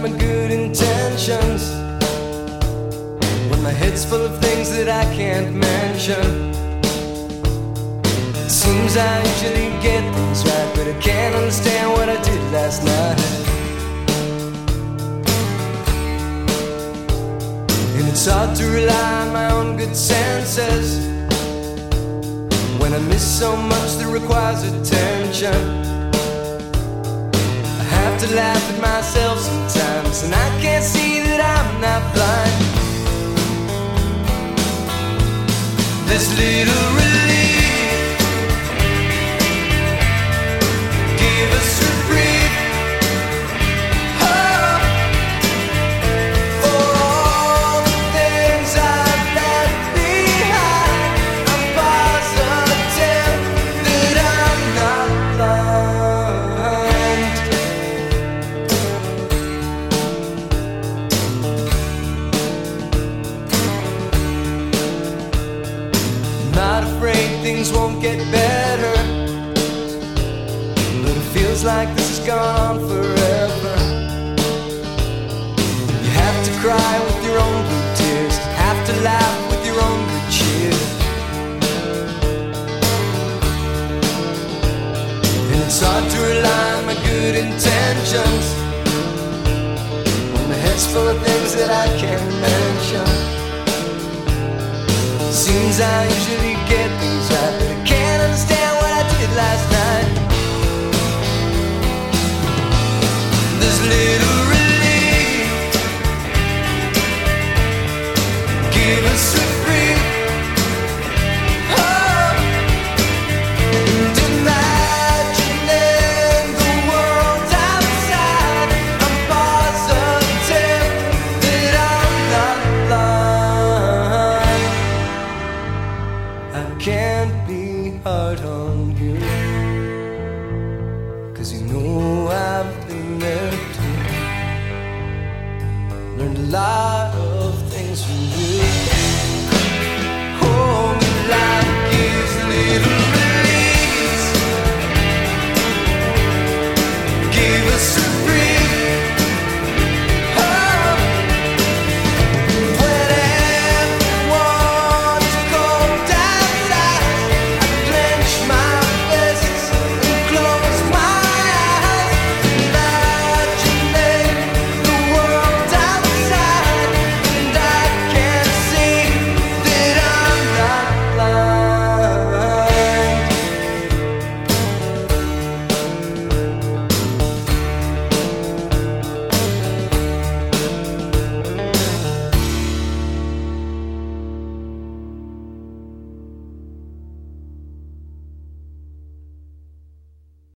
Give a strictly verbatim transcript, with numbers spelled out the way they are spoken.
my good intentions when my head's full of things that I can't mention. It seems I usually get things right, but I can't understand what I did last night. And it's hard to rely on my own good senses when I miss so much that requires attention. I have to laugh at myself sometimes, and I can't see that I'm not blind. This little relief, give us a breathe. Oh, for all the things I've left behind, I'm positive that I'm not blind. Not afraid things won't get better, but it feels like this has gone on forever. You have to cry with your own blue tears, have to laugh with your own good cheer. And it's hard to rely on my good intentions when my head's full of things that I can't mention. Seems I usually get things right, but I can't understand what I did last night. This little relief, give us a